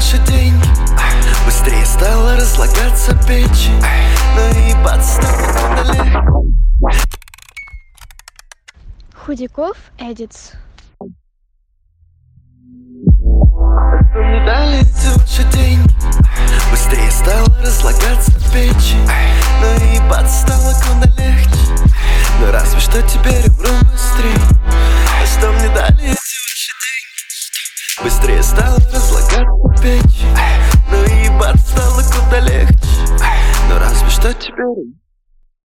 ваши деньги. Быстрее стала разлагаться печень, но ебаться стало куда легче. Худяков Эдитс. Что мне дали эти ваши деньги? Быстрее стала разлагаться печень, но ебаться стало куда легче. Но разве что теперь умру быстрее. А что мне дали эти ваши деньги? Быстрее стала разлагаться печень, но ебаться стало куда легче. Но разве что теперь